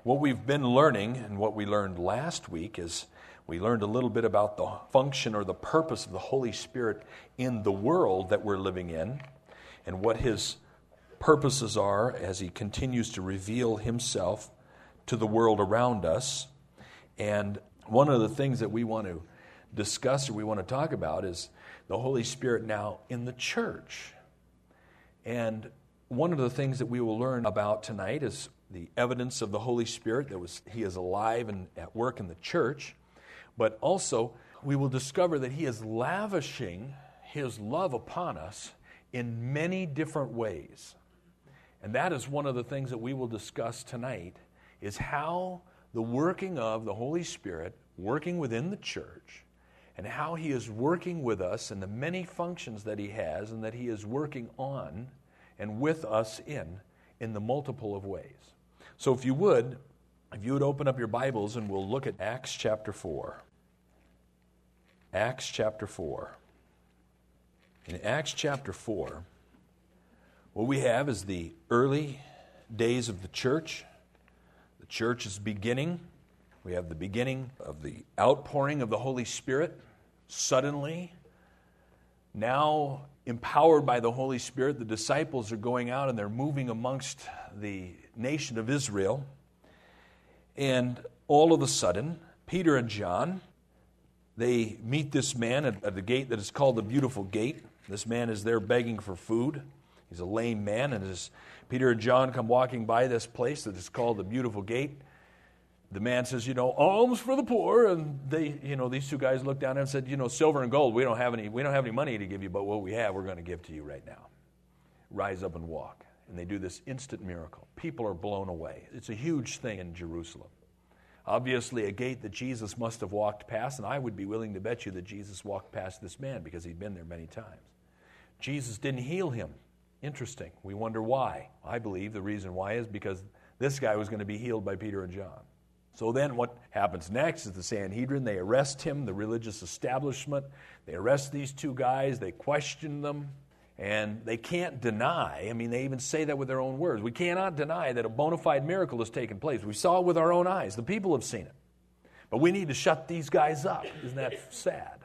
what we've been learning and what we learned last week is we learned a little bit about the function or the purpose of the Holy Spirit in the world that we're living in and what His purposes are as He continues to reveal Himself to the world around us. And one of the things that we want to discuss or we want to talk about is the Holy Spirit now in the church. And one of the things that we will learn about tonight is the evidence of the Holy Spirit He is alive and at work in the church. But also, we will discover that He is lavishing His love upon us in many different ways. And that is one of the things that we will discuss tonight, is how the working of the Holy Spirit, working within the church, and how He is working with us and the many functions that He has and that He is working on and with us in the multiple of ways. So if you would open up your Bibles and we'll look at Acts chapter 4. Acts chapter 4. In Acts chapter 4, what we have is the early days of the church. The church is beginning. We have the beginning of the outpouring of the Holy Spirit. Suddenly, now empowered by the Holy Spirit, the disciples are going out and they're moving amongst the nation of Israel. And all of a sudden, Peter and John, they meet this man at the gate that is called the Beautiful Gate. This man is there begging for food. He's a lame man, and as Peter and John come walking by this place that is called the Beautiful Gate, the man says, alms for the poor, and they, these two guys looked down and said, silver and gold, we don't have any money to give you, but what we have, we're going to give to you right now. Rise up and walk. And they do this instant miracle. People are blown away. It's a huge thing in Jerusalem. Obviously, a gate that Jesus must have walked past, and I would be willing to bet you that Jesus walked past this man because he'd been there many times. Jesus didn't heal him. Interesting. We wonder why. I believe the reason why is because this guy was going to be healed by Peter and John. So then what happens next is the Sanhedrin. They arrest him, the religious establishment. They arrest these two guys. They question them. And they can't deny, they even say that with their own words. We cannot deny that a bona fide miracle has taken place. We saw it with our own eyes. The people have seen it. But we need to shut these guys up. Isn't that sad?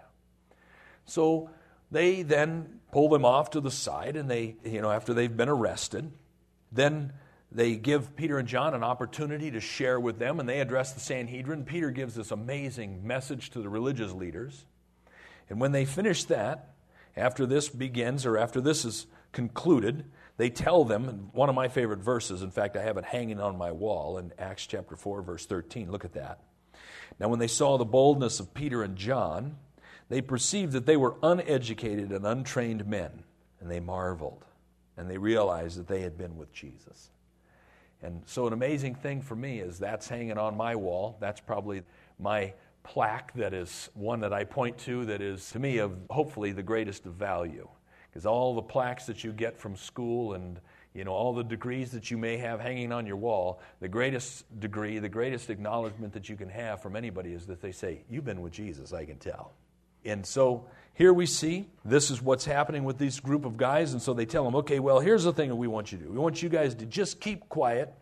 So they then pull them off to the side, and they, after they've been arrested, then they give Peter and John an opportunity to share with them, and they address the Sanhedrin. Peter gives this amazing message to the religious leaders. And when they finish that, after this begins, or after this is concluded, they tell them, and one of my favorite verses, in fact, I have it hanging on my wall in Acts chapter 4, verse 13. Look at that. Now, when they saw the boldness of Peter and John, they perceived that they were uneducated and untrained men, and they marveled, and they realized that they had been with Jesus. And so an amazing thing for me is that's hanging on my wall. That's probably my plaque that is one that I point to that is, to me, of hopefully the greatest of value. Because all the plaques that you get from school and, all the degrees that you may have hanging on your wall, the greatest degree, the greatest acknowledgement that you can have from anybody is that they say, you've been with Jesus, I can tell. And so here we see this is what's happening with this group of guys. And so they tell them, okay, well, here's the thing that we want you to do. We want you guys to just keep quiet.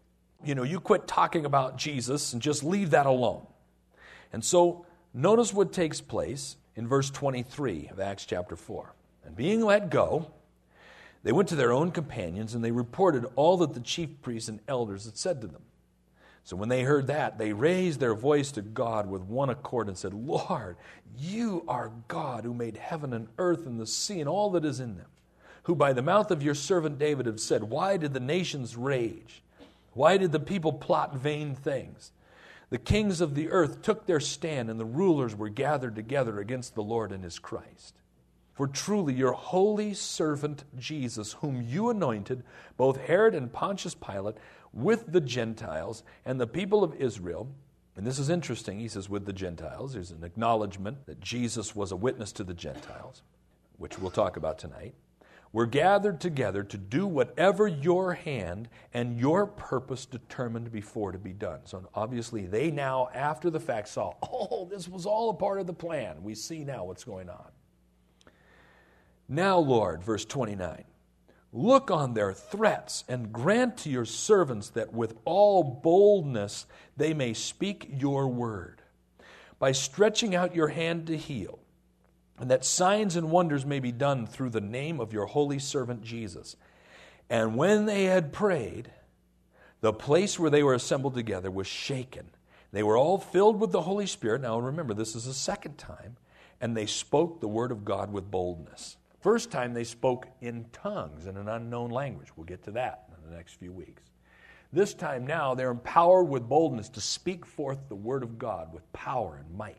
You quit talking about Jesus and just leave that alone. And so notice what takes place in verse 23 of Acts chapter 4. And being let go, they went to their own companions, and they reported all that the chief priests and elders had said to them. So when they heard that, they raised their voice to God with one accord and said, Lord, you are God who made heaven and earth and the sea and all that is in them, who by the mouth of your servant David have said, why did the nations rage? Why did the people plot vain things? The kings of the earth took their stand, and the rulers were gathered together against the Lord and his Christ. For truly your holy servant Jesus, whom you anointed, both Herod and Pontius Pilate, with the Gentiles and the people of Israel, and this is interesting, he says with the Gentiles, there's an acknowledgement that Jesus was a witness to the Gentiles, which we'll talk about tonight, were gathered together to do whatever your hand and your purpose determined before to be done. So obviously they now, after the fact, saw, this was all a part of the plan. We see now what's going on. Now, Lord, verse 29, Look on their threats and grant to your servants that with all boldness they may speak your word, by stretching out your hand to heal, and that signs and wonders may be done through the name of your holy servant Jesus. And when they had prayed, the place where they were assembled together was shaken. They were all filled with the Holy Spirit. Now remember, this is the second time. And they spoke the word of God with boldness. First time they spoke in tongues in an unknown language. We'll get to that in the next few weeks. This time now they're empowered with boldness to speak forth the word of God with power and might.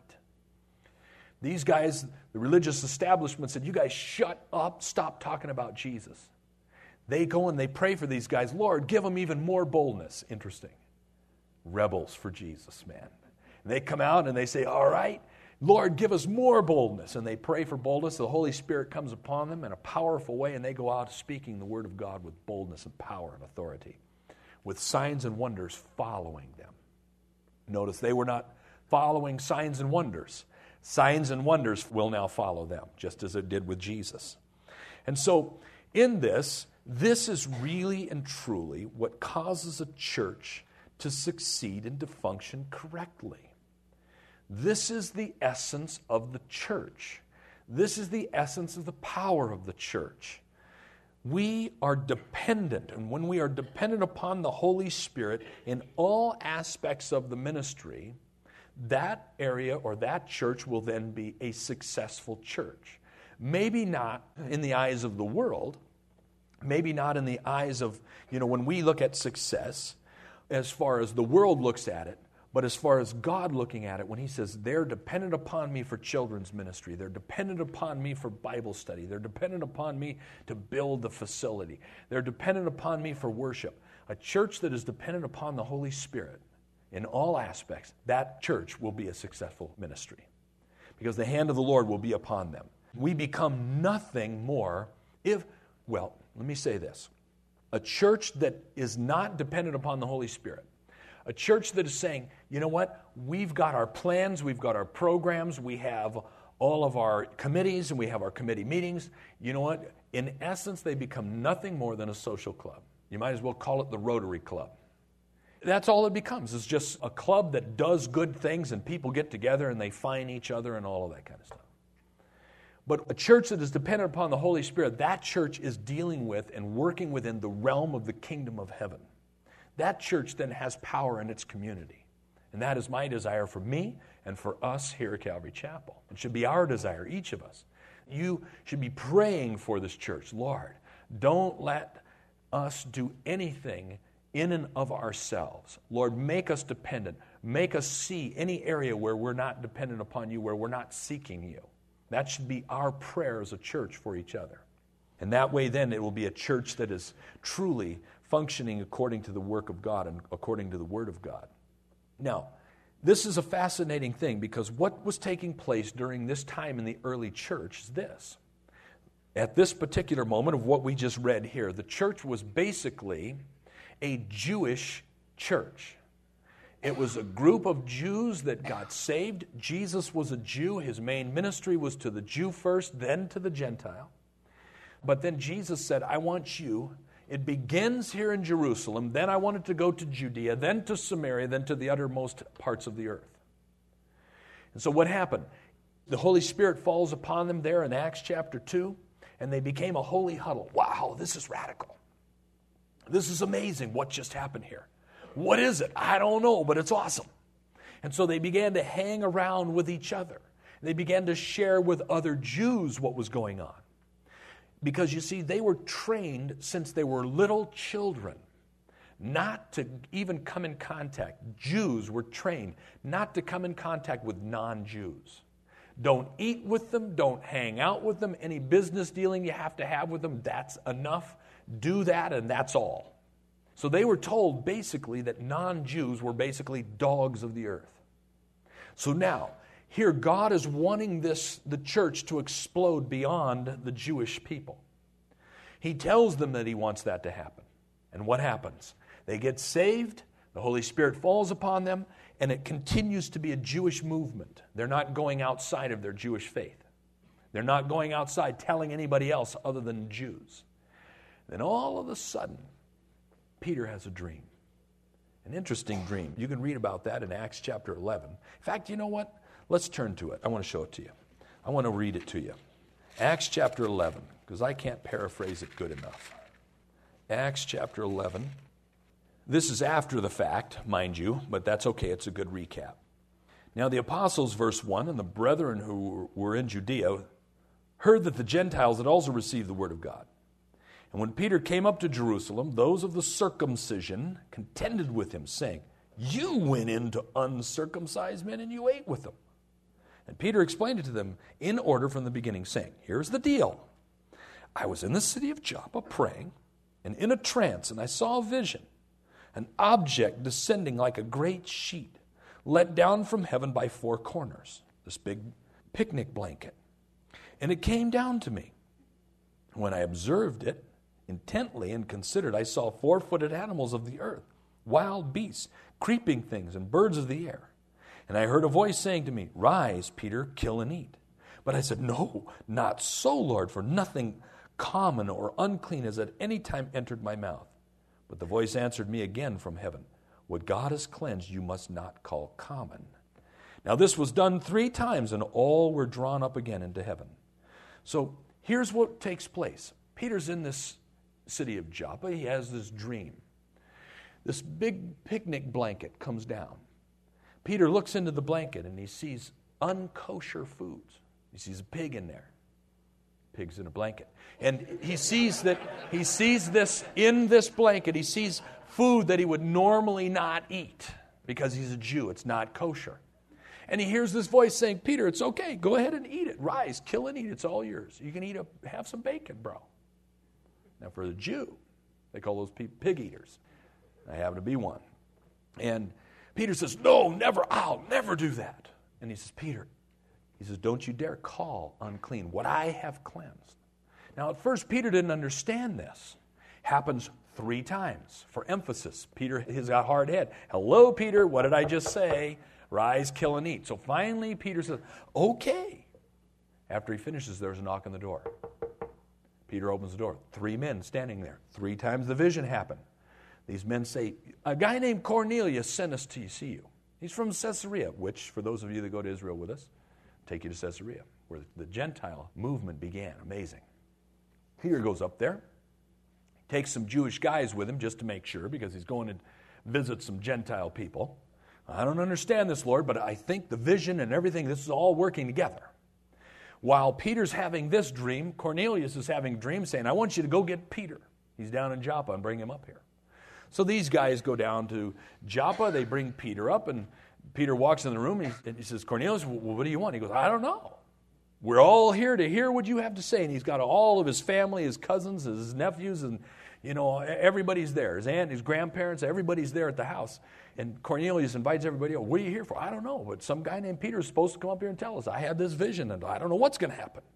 These guys, the religious establishment said, you guys shut up, stop talking about Jesus. They go and they pray for these guys. Lord, give them even more boldness. Interesting. Rebels for Jesus, man. And they come out and they say, all right, Lord, give us more boldness. And they pray for boldness. The Holy Spirit comes upon them in a powerful way, and they go out speaking the word of God with boldness and power and authority, with signs and wonders following them. Notice they were not following signs and wonders. Signs and wonders will now follow them, just as it did with Jesus. And so in this is really and truly what causes a church to succeed and to function correctly. This is the essence of the church. This is the essence of the power of the church. We are dependent, and when we are dependent upon the Holy Spirit in all aspects of the ministry, that area or that church will then be a successful church. Maybe not in the eyes of the world, maybe not in the eyes of, when we look at success, as far as the world looks at it, but as far as God looking at it, when he says, they're dependent upon me for children's ministry, they're dependent upon me for Bible study, they're dependent upon me to build the facility, they're dependent upon me for worship. A church that is dependent upon the Holy Spirit in all aspects, that church will be a successful ministry, because the hand of the Lord will be upon them. We become nothing more let me say this. A church that is not dependent upon the Holy Spirit, a church that is saying, you know what, we've got our plans, we've got our programs, we have all of our committees, and we have our committee meetings. You know what? In essence, they become nothing more than a social club. You might as well call it the Rotary Club. That's all it becomes. It's just a club that does good things, and people get together and they find each other and all of that kind of stuff. But a church that is dependent upon the Holy Spirit, that church is dealing with and working within the realm of the kingdom of heaven. That church then has power in its community. And that is my desire for me and for us here at Calvary Chapel. It should be our desire, each of us. You should be praying for this church. Lord, don't let us do anything in and of ourselves. Lord, make us dependent. Make us see any area where we're not dependent upon you, where we're not seeking you. That should be our prayer as a church for each other. And that way then it will be a church that is truly functioning according to the work of God and according to the Word of God. Now, this is a fascinating thing, because what was taking place during this time in the early church is this. At this particular moment of what we just read here, the church was basically a Jewish church. It was a group of Jews that got saved. Jesus was a Jew. His main ministry was to the Jew first, then to the Gentile. But then Jesus said, I want you. It begins here in Jerusalem, then I want it to go to Judea, then to Samaria, then to the uttermost parts of the earth. And so what happened? The Holy Spirit falls upon them there in Acts chapter 2, and they became a holy huddle. Wow, this is radical. This is amazing what just happened here. What is it? I don't know, but it's awesome. And so they began to hang around with each other. They began to share with other Jews what was going on. Because you see, they were trained since they were little children not to even come in contact. Jews were trained not to come in contact with non-Jews. Don't eat with them. Don't hang out with them. Any business dealing you have to have with them, that's enough. Do that and that's all. So they were told basically that non-Jews were basically dogs of the earth. So now, here God is wanting the church to explode beyond the Jewish people. He tells them that he wants that to happen. And what happens? They get saved, the Holy Spirit falls upon them, and it continues to be a Jewish movement. They're not going outside of their Jewish faith. They're not going outside telling anybody else other than Jews. Then all of a sudden, Peter has a dream. An interesting dream. You can read about that in Acts chapter 11. In fact, you know what? Let's turn to it. I want to show it to you. I want to read it to you. Acts chapter 11, because I can't paraphrase it good enough. Acts chapter 11. This is after the fact, mind you, but that's okay. It's a good recap. Now the apostles, verse 1, and the brethren who were in Judea heard that the Gentiles had also received the word of God. And when Peter came up to Jerusalem, those of the circumcision contended with him, saying, "You went into uncircumcised men and you ate with them." And Peter explained it to them in order from the beginning, saying, "Here's the deal. I was in the city of Joppa praying, and in a trance, and I saw a vision, an object descending like a great sheet, let down from heaven by four corners, this big picnic blanket. And it came down to me. When I observed it intently and considered, I saw four-footed animals of the earth, wild beasts, creeping things, and birds of the air. And I heard a voice saying to me, 'Rise, Peter, kill and eat.' But I said, 'No, not so, Lord, for nothing common or unclean has at any time entered my mouth.' But the voice answered me again from heaven, 'What God has cleansed, you must not call common.' Now this was done 3 times, and all were drawn up again into heaven." So here's what takes place. Peter's in this city of Joppa. He has this dream. This big picnic blanket comes down. Peter looks into the blanket and he sees unkosher foods. He sees a pig in there. Pig's in a blanket. And he sees this in this blanket. He sees food that he would normally not eat because he's a Jew. It's not kosher. And he hears this voice saying, "Peter, it's okay. Go ahead and eat it. Rise, kill and eat. It's all yours. You can have some bacon, bro." Now, for the Jew, they call those people pig eaters. I happen to be one. And Peter says, "No, never. I'll never do that." And he says, "Peter," he says, "don't you dare call unclean what I have cleansed." Now, at first, Peter didn't understand this. Happens 3 times for emphasis. Peter has got a hard head. "Hello, Peter, what did I just say? Rise, kill, and eat." So finally, Peter says, "Okay." After he finishes, there's a knock on the door. Peter opens the door. 3 men standing there. 3 times the vision happened. These men say, "A guy named Cornelius sent us to see you. He's from Caesarea," which, for those of you that go to Israel with us, take you to Caesarea, where the Gentile movement began. Amazing. Peter goes up there, takes some Jewish guys with him just to make sure, because he's going to visit some Gentile people. "I don't understand this, Lord, but I think the vision and everything, this is all working together." While Peter's having this dream, Cornelius is having a dream saying, "I want you to go get Peter. He's down in Joppa, and bring him up here." So these guys go down to Joppa. They bring Peter up, and Peter walks in the room, and he says, "Cornelius, what do you want?" He goes, "I don't know. We're all here to hear what you have to say." And he's got all of his family, his cousins, his nephews, and everybody's there. His aunt, his grandparents, everybody's there at the house. And Cornelius invites everybody, "What are you here for?" "I don't know, but some guy named Peter is supposed to come up here and tell us. I had this vision, and I don't know what's going to happen."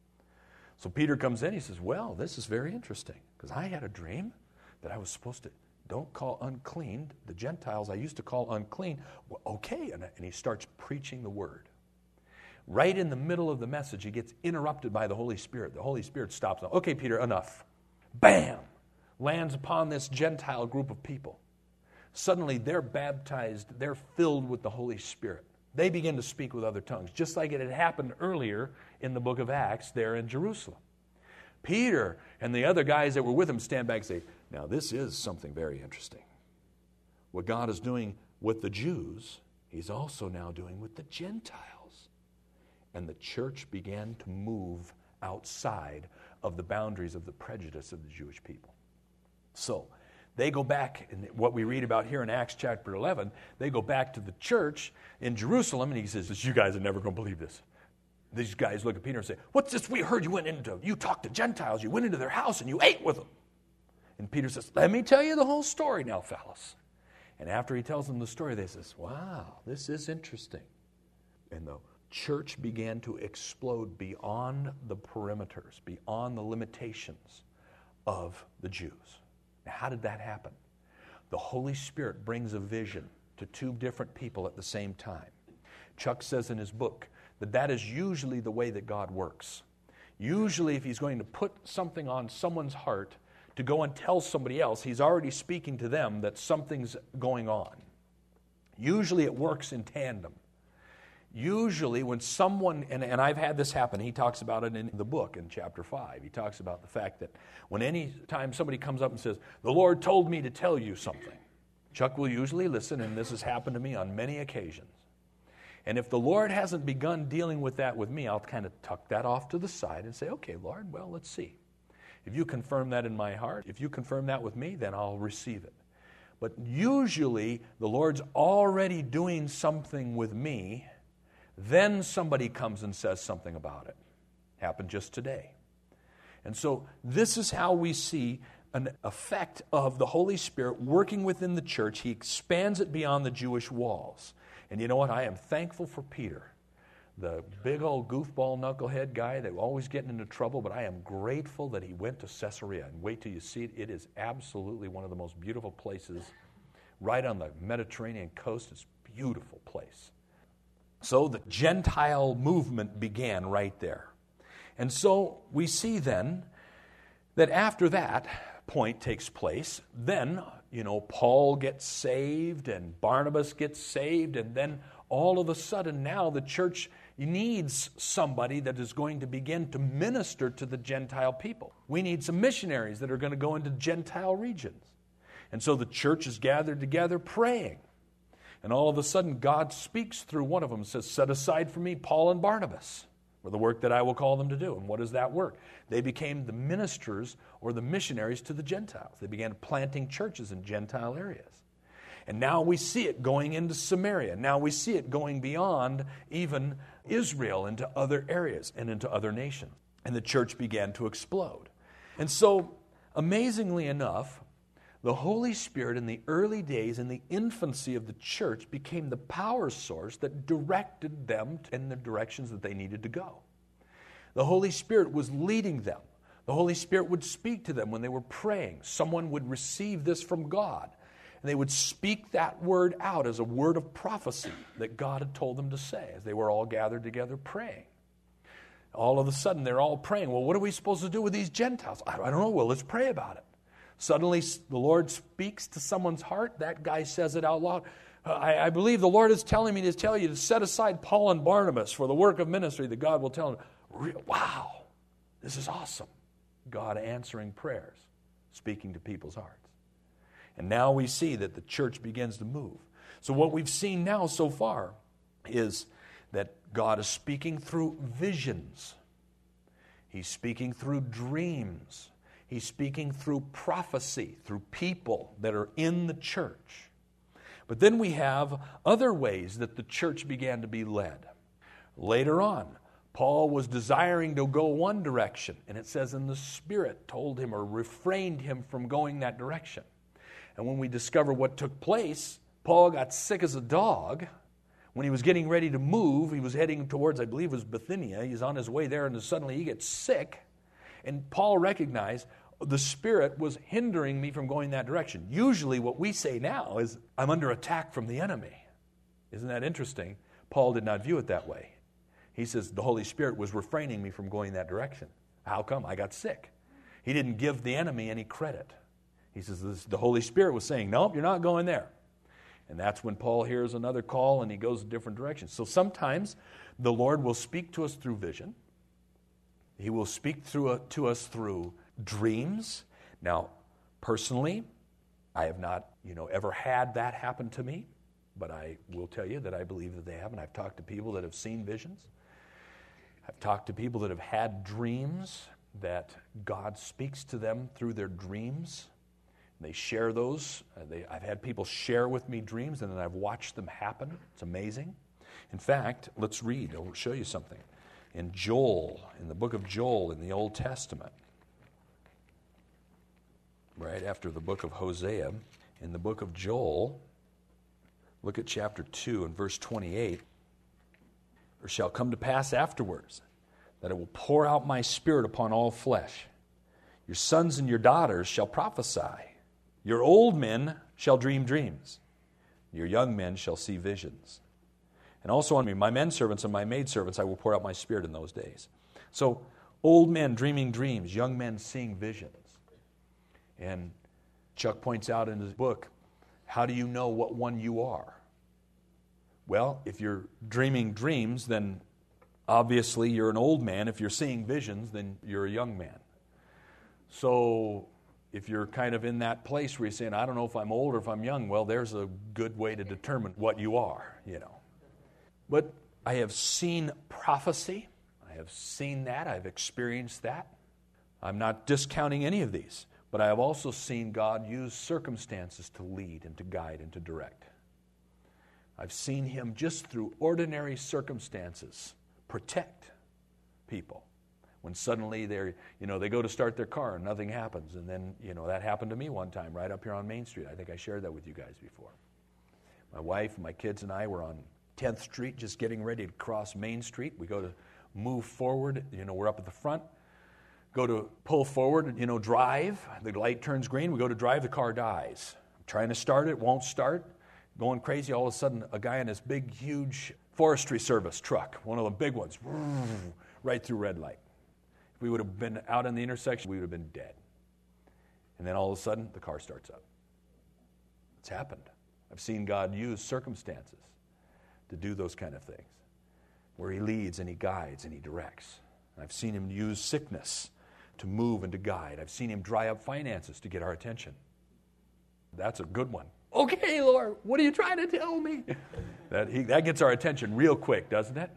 So Peter comes in. He says, "Well, this is very interesting, because I had a dream that I was supposed to, don't call unclean the Gentiles I used to call unclean." "Well, okay." And he starts preaching the word. Right in the middle of the message, he gets interrupted by the Holy Spirit. The Holy Spirit stops him. "Okay, Peter, enough." Bam! Lands upon this Gentile group of people. Suddenly, they're baptized. They're filled with the Holy Spirit. They begin to speak with other tongues, just like it had happened earlier in the book of Acts there in Jerusalem. Peter and the other guys that were with him stand back and say, "Now, this is something very interesting. What God is doing with the Jews, he's also now doing with the Gentiles." And the church began to move outside of the boundaries of the prejudice of the Jewish people. So they go back, and what we read about here in Acts chapter 11, they go back to the church in Jerusalem, and he says, "You guys are never going to believe this." These guys look at Peter and say, "What's this we heard you talked to Gentiles, you went into their house and you ate with them?" And Peter says, "Let me tell you the whole story now, fellas." And after he tells them the story, they says, "Wow, this is interesting." And the church began to explode beyond the perimeters, beyond the limitations of the Jews. Now, how did that happen? The Holy Spirit brings a vision to 2 different people at the same time. Chuck says in his book that is usually the way that God works. Usually, if he's going to put something on someone's heart to go and tell somebody else, he's already speaking to them that something's going on. Usually it works in tandem. Usually when someone, and I've had this happen, he talks about it in the book in chapter 5. He talks about the fact that when any time somebody comes up and says, the Lord told me to tell you something, Chuck will usually listen, and this has happened to me on many occasions. And if the Lord hasn't begun dealing with that with me, I'll kind of tuck that off to the side and say, okay, Lord, well, let's see. If you confirm that in my heart, if you confirm that with me, then I'll receive it. But usually the Lord's already doing something with me, then somebody comes and says something about it. Happened just today. And so this is how we see an effect of the Holy Spirit working within the church. He expands it beyond the Jewish walls. And you know what? I am thankful for Peter, the big old goofball knucklehead guy that was always getting into trouble, but I am grateful that he went to Caesarea. And wait till you see it. It is absolutely one of the most beautiful places right on the Mediterranean coast. It's a beautiful place. So the Gentile movement began right there. And so we see then that after that point takes place, then, Paul gets saved and Barnabas gets saved, and then all of a sudden now the church needs somebody that is going to begin to minister to the Gentile people. We need some missionaries that are going to go into Gentile regions. And so the church is gathered together praying. And all of a sudden, God speaks through one of them and says, set aside for me Paul and Barnabas for the work that I will call them to do. And what is that work? They became the ministers or the missionaries to the Gentiles. They began planting churches in Gentile areas. And now we see it going into Samaria. Now we see it going beyond even Israel into other areas and into other nations. And the church began to explode. And so, amazingly enough, the Holy Spirit in the early days, in the infancy of the church, became the power source that directed them in the directions that they needed to go. The Holy Spirit was leading them. The Holy Spirit would speak to them when they were praying. Someone would receive this from God, and they would speak that word out as a word of prophecy that God had told them to say as they were all gathered together praying. All of a sudden, they're all praying. Well, what are we supposed to do with these Gentiles? I don't know. Well, let's pray about it. Suddenly, the Lord speaks to someone's heart. That guy says it out loud. I believe the Lord is telling me to tell you to set aside Paul and Barnabas for the work of ministry that God will tell them. Wow, this is awesome. God answering prayers, speaking to people's hearts. And now we see that the church begins to move. So what we've seen now so far is that God is speaking through visions. He's speaking through dreams. He's speaking through prophecy, through people that are in the church. But then we have other ways that the church began to be led. Later on, Paul was desiring to go one direction, and it says, and the Spirit told him or refrained him from going that direction. And when we discover what took place, Paul got sick as a dog. When he was getting ready to move, he was heading towards, I believe it was Bithynia. He's on his way there, and suddenly he gets sick. And Paul recognized, the Spirit was hindering me from going that direction. Usually what we say now is, I'm under attack from the enemy. Isn't that interesting? Paul did not view it that way. He says, the Holy Spirit was refraining me from going that direction. How come? I got sick. He didn't give the enemy any credit. He says, the Holy Spirit was saying, nope, you're not going there. And that's when Paul hears another call and he goes a different direction. So sometimes the Lord will speak to us through vision. He will speak to us through dreams. Now, personally, I have not, ever had that happen to me, but I will tell you that I believe that they have, and I've talked to people that have seen visions. I've talked to people that have had dreams that God speaks to them through their dreams. They share those. I've had people share with me dreams, and then I've watched them happen. It's amazing. In fact, let's read. I'll show you something. In the book of Joel in the Old Testament, right after the book of Hosea, in the book of Joel, look at chapter 2 and verse 28. It shall come to pass afterwards that I will pour out my Spirit upon all flesh. Your sons and your daughters shall prophesy. Your old men shall dream dreams. Your young men shall see visions. And also on me, my men servants and my maid servants, I will pour out my Spirit in those days. So, old men dreaming dreams, young men seeing visions. And Chuck points out in his book, how do you know what one you are? Well, if you're dreaming dreams, then obviously you're an old man. If you're seeing visions, then you're a young man. So if you're kind of in that place where you're saying, I don't know if I'm old or if I'm young, well, there's a good way to determine what you are, But I have seen prophecy. I have seen that. I've experienced that. I'm not discounting any of these, but I have also seen God use circumstances to lead and to guide and to direct. I've seen Him just through ordinary circumstances protect people. When suddenly they go to start their car and nothing happens. And then, that happened to me one time right up here on Main Street. I think I shared that with you guys before. My wife, my kids, and I were on 10th Street just getting ready to cross Main Street. We go to move forward. We're up at the front. Go to pull forward, drive. The light turns green. We go to drive. The car dies. I'm trying to start it. Won't start. Going crazy. All of a sudden, a guy in this big, huge Forestry Service truck, one of the big ones, right through red light. If we would have been out in the intersection, we would have been dead. And then all of a sudden, the car starts up. It's happened. I've seen God use circumstances to do those kind of things, where He leads and He guides and He directs. I've seen Him use sickness to move and to guide. I've seen Him dry up finances to get our attention. That's a good one. Okay, Lord, what are you trying to tell me? That gets our attention real quick, doesn't it?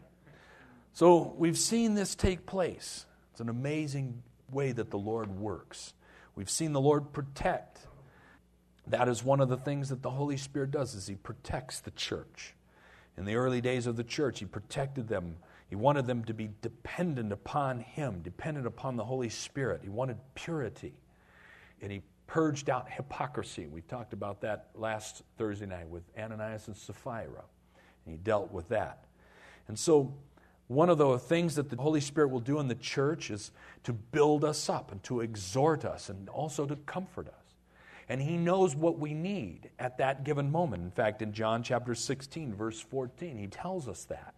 So we've seen this take place. It's an amazing way that the Lord works. We've seen the Lord protect. That is one of the things that the Holy Spirit does, is He protects the church. In the early days of the church, He protected them. He wanted them to be dependent upon Him, dependent upon the Holy Spirit. He wanted purity. And He purged out hypocrisy. We talked about that last Thursday night with Ananias and Sapphira. And He dealt with that. And so one of the things that the Holy Spirit will do in the church is to build us up and to exhort us and also to comfort us. And He knows what we need at that given moment. In fact, in John chapter 16, verse 14, He tells us that.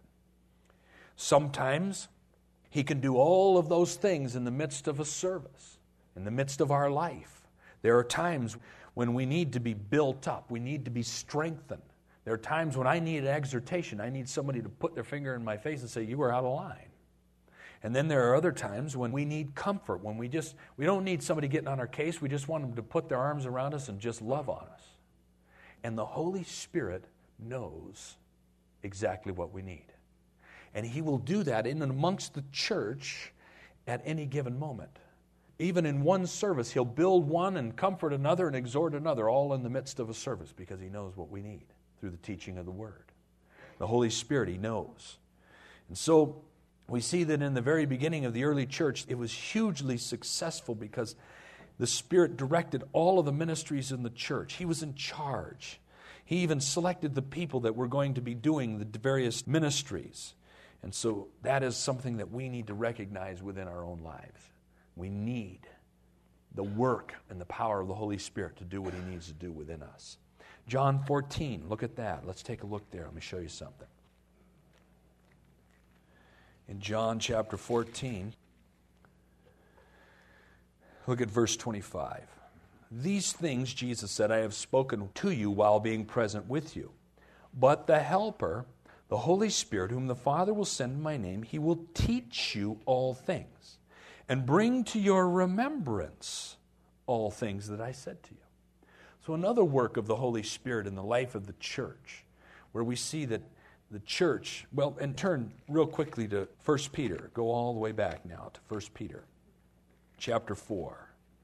Sometimes He can do all of those things in the midst of a service, in the midst of our life. There are times when we need to be built up. We need to be strengthened. There are times when I need an exhortation. I need somebody to put their finger in my face and say, you are out of line. And then there are other times when we need comfort, when we don't need somebody getting on our case. We just want them to put their arms around us and just love on us. And the Holy Spirit knows exactly what we need. And He will do that in and amongst the church at any given moment. Even in one service, He'll build one and comfort another and exhort another, all in the midst of a service, because He knows what we need through the teaching of the Word. The Holy Spirit, He knows. And so we see that in the very beginning of the early church, it was hugely successful because the Spirit directed all of the ministries in the church. He was in charge. He even selected the people that were going to be doing the various ministries. And so that is something that we need to recognize within our own lives. We need the work and the power of the Holy Spirit to do what He needs to do within us. John 14, look at that. Let's take a look there. Let me show you something. In John chapter 14, look at verse 25. These things, Jesus said, I have spoken to you while being present with you. But the Helper, the Holy Spirit, whom the Father will send in my name, He will teach you all things and bring to your remembrance all things that I said to you. So another work of the Holy Spirit in the life of the church, where we see that the church, and turn real quickly to 1 Peter. Go all the way back now to 1 Peter, chapter 4.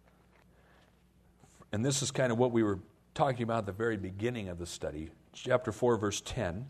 And this is kind of what we were talking about at the very beginning of the study. Chapter 4, verse 10.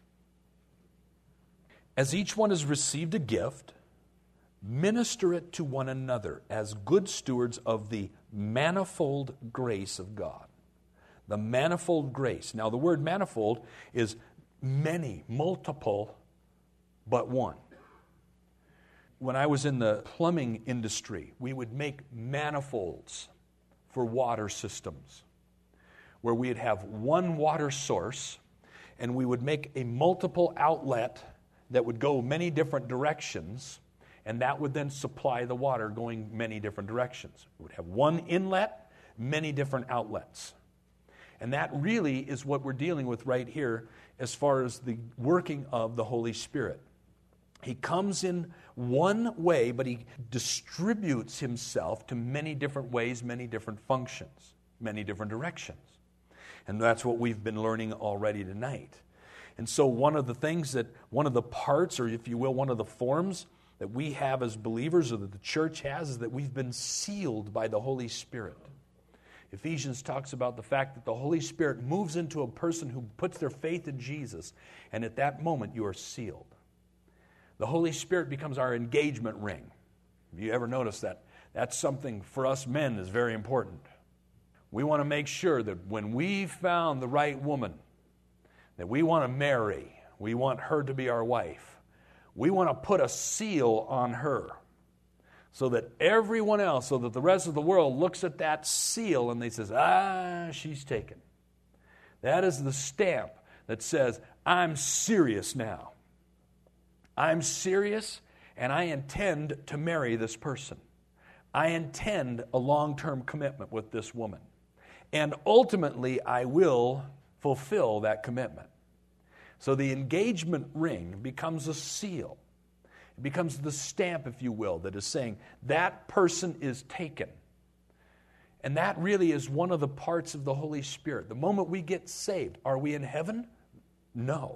As each one has received a gift, minister it to one another as good stewards of the manifold grace of God. The manifold grace. Now, the word manifold is many, multiple, but one. When I was in the plumbing industry, we would make manifolds for water systems, where we'd have one water source, and we would make a multiple outlet that would go many different directions, and that would then supply the water going many different directions. We would have one inlet many different outlets. And that really is what we're dealing with right here as far as the working of the Holy Spirit. He comes in one way, but he distributes himself to many different ways, many different functions, many different directions. And that's what we've been learning already tonight. And so one of the parts, or if you will, one of the forms that we have as believers, or that the church has, is that we've been sealed by the Holy Spirit. Ephesians talks about the fact that the Holy Spirit moves into a person who puts their faith in Jesus, and at that moment you are sealed. The Holy Spirit becomes our engagement ring. Have you ever noticed that? That's something for us men is very important. We want to make sure that when we found the right woman that we want to marry, we want her to be our wife, we want to put a seal on her so that everyone else, so that the rest of the world looks at that seal and they says, she's taken. That is the stamp that says, I'm serious now. I'm serious, and I intend to marry this person. I intend a long-term commitment with this woman. And ultimately, I will fulfill that commitment. So the engagement ring becomes a seal. It becomes the stamp, if you will, that is saying that person is taken. And that really is one of the parts of the Holy Spirit. The moment we get saved, are we in heaven? No.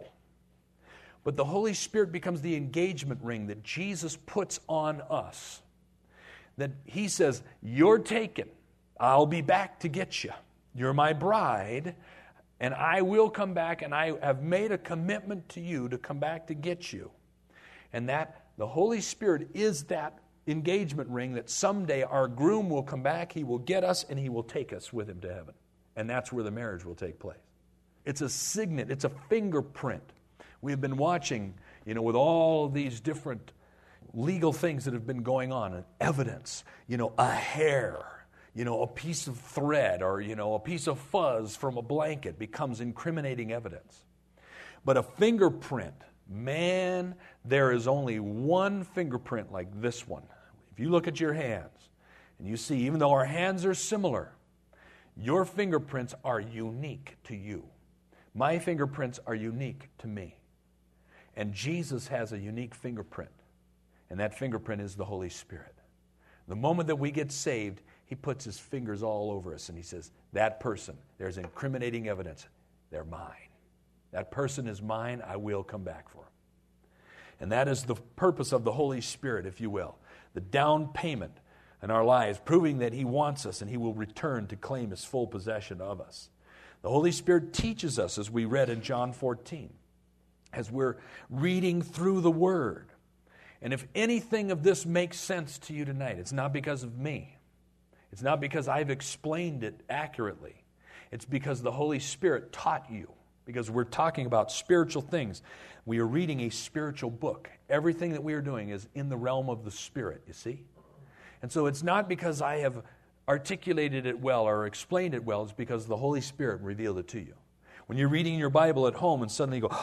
But the Holy Spirit becomes the engagement ring that Jesus puts on us. That he says, you're taken. I'll be back to get you. You're my bride, and I will come back, and I have made a commitment to you to come back to get you. And that the Holy Spirit is that engagement ring that someday our groom will come back, he will get us, and he will take us with him to heaven. And that's where the marriage will take place. It's a signet, it's a fingerprint. We have been watching, with all these different legal things that have been going on, and evidence, a hair, a piece of thread, or, a piece of fuzz from a blanket becomes incriminating evidence. But a fingerprint, man, there is only one fingerprint like this one. If you look at your hands, and you see, even though our hands are similar, your fingerprints are unique to you. My fingerprints are unique to me. And Jesus has a unique fingerprint, and that fingerprint is the Holy Spirit. The moment that we get saved, he puts his fingers all over us, and he says, that person, there's incriminating evidence, they're mine. That person is mine, I will come back for him. And that is the purpose of the Holy Spirit, if you will. The down payment in our lives, proving that he wants us and he will return to claim his full possession of us. The Holy Spirit teaches us, as we read in John 14, as we're reading through the Word. And if anything of this makes sense to you tonight, it's not because of me. It's not because I've explained it accurately. It's because the Holy Spirit taught you. Because we're talking about spiritual things. We are reading a spiritual book. Everything that we are doing is in the realm of the Spirit, you see? And so it's not because I have articulated it well or explained it well. It's because the Holy Spirit revealed it to you. When you're reading your Bible at home and suddenly you go,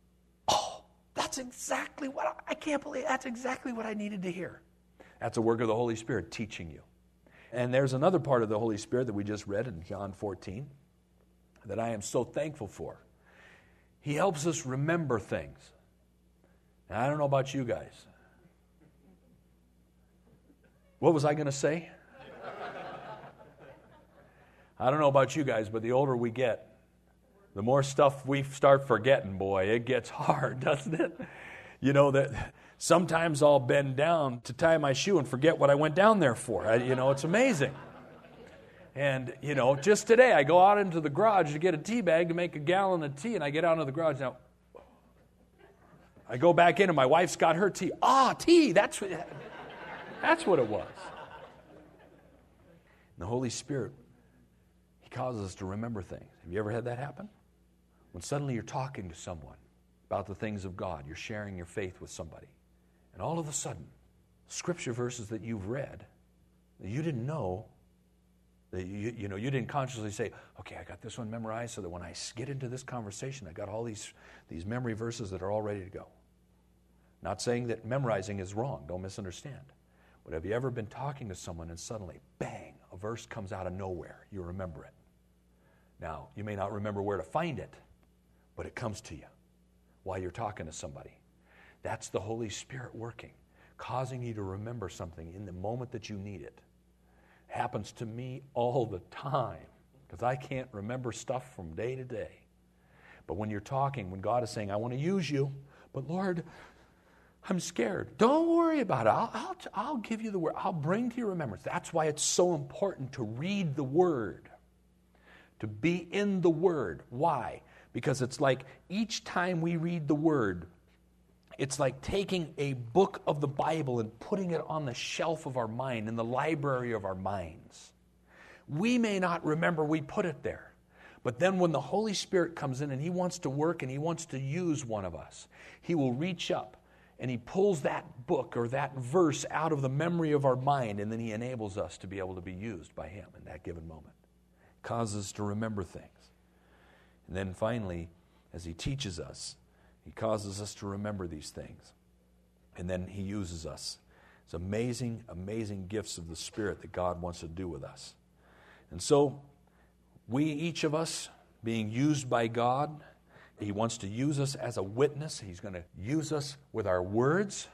that's exactly what I can't believe. That's exactly what I needed to hear. That's a work of the Holy Spirit teaching you. And there's another part of the Holy Spirit that we just read in John 14 that I am so thankful for. He helps us remember things. And I don't know about you guys. What was I going to say? I don't know about you guys, but the older we get, the more stuff we start forgetting, boy. It gets hard, doesn't it? That sometimes I'll bend down to tie my shoe and forget what I went down there for. It's amazing. And, just today I go out into the garage to get a tea bag to make a gallon of tea, and I get out into the garage. Now, I go back in, and my wife's got her tea. Tea, that's what it was. And the Holy Spirit, he causes us to remember things. Have you ever had that happen? When suddenly you're talking to someone about the things of God, you're sharing your faith with somebody, and all of a sudden, scripture verses that you've read, that you didn't know, that you didn't consciously say, okay, I got this one memorized so that when I get into this conversation, I got all these memory verses that are all ready to go. Not saying that memorizing is wrong, don't misunderstand. But have you ever been talking to someone and suddenly, bang, a verse comes out of nowhere. You remember it. Now, you may not remember where to find it, but it comes to you while you're talking to somebody. That's the Holy Spirit working, causing you to remember something in the moment that you need it. It happens to me all the time because I can't remember stuff from day to day. But when you're talking, when God is saying, I want to use you, but Lord, I'm scared. Don't worry about it. I'll give you the word. I'll bring to your remembrance. That's why it's so important to read the Word, to be in the Word. Why? Because it's like each time we read the Word, it's like taking a book of the Bible and putting it on the shelf of our mind, in the library of our minds. We may not remember we put it there. But then when the Holy Spirit comes in and He wants to work and He wants to use one of us, He will reach up and He pulls that book or that verse out of the memory of our mind, and then He enables us to be able to be used by Him in that given moment. Causes us to remember things. And then finally, as He teaches us, He causes us to remember these things. And then He uses us. It's amazing, amazing gifts of the Spirit that God wants to do with us. And so, we, each of us, being used by God, He wants to use us as a witness. He's going to use us with our words.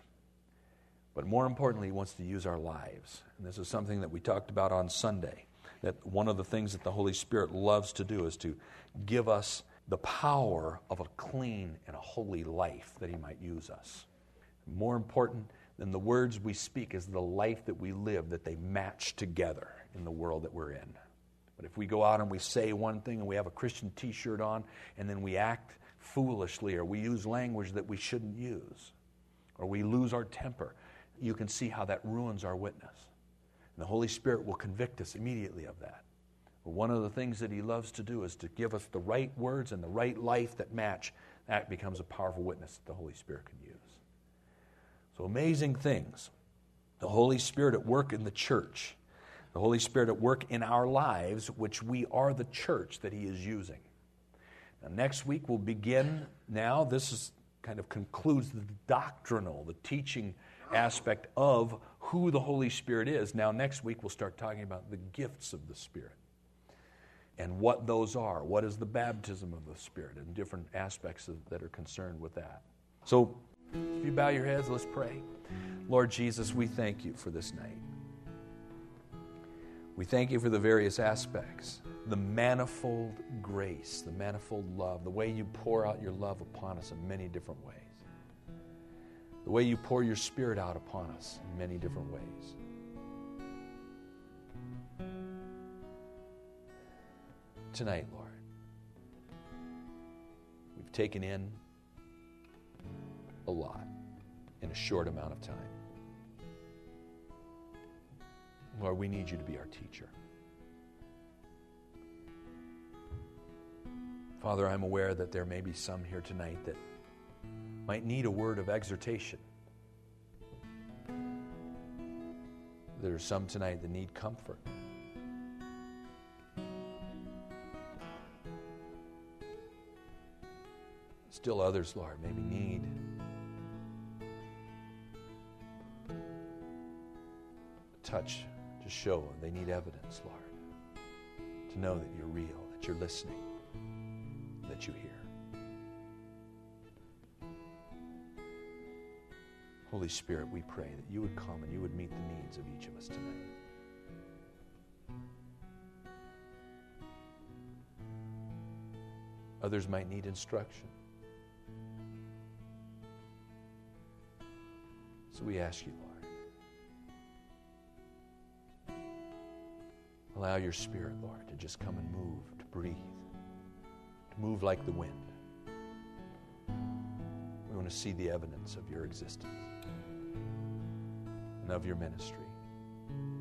But more importantly, He wants to use our lives. And this is something that we talked about on Sunday. That one of the things that the Holy Spirit loves to do is to give us the power of a clean and a holy life that He might use us. More important than the words we speak is the life that we live, that they match together in the world that we're in. But if we go out and we say one thing and we have a Christian t-shirt on and then we act foolishly or we use language that we shouldn't use or we lose our temper, you can see how that ruins our witness. And the Holy Spirit will convict us immediately of that. But one of the things that He loves to do is to give us the right words and the right life that match. That becomes a powerful witness that the Holy Spirit can use. So amazing things. The Holy Spirit at work in the church. The Holy Spirit at work in our lives, which we are the church that He is using. Now, next week we'll begin now. This is kind of concludes the doctrinal, the teaching aspect of who the Holy Spirit is. Now, next week we'll start talking about the gifts of the Spirit and what those are. What is the baptism of the Spirit and different aspects that are concerned with that. So, if you bow your heads, let's pray. Lord Jesus, we thank You for this night. We thank You for the various aspects, the manifold grace, the manifold love, the way You pour out Your love upon us in many different ways, the way You pour Your Spirit out upon us in many different ways. Tonight, Lord, we've taken in a lot in a short amount of time. Lord, we need You to be our teacher. Father, I'm aware that there may be some here tonight that might need a word of exhortation. There are some tonight that need comfort. Still others, Lord, maybe need a touch to show they need evidence, Lord, to know that You're real, that You're listening, that You hear. Holy Spirit, we pray that You would come and You would meet the needs of each of us tonight. Others might need instruction. So we ask You, Lord, allow Your Spirit, Lord, to just come and move, to breathe, to move like the wind. We want to see the evidence of Your existence and of Your ministry.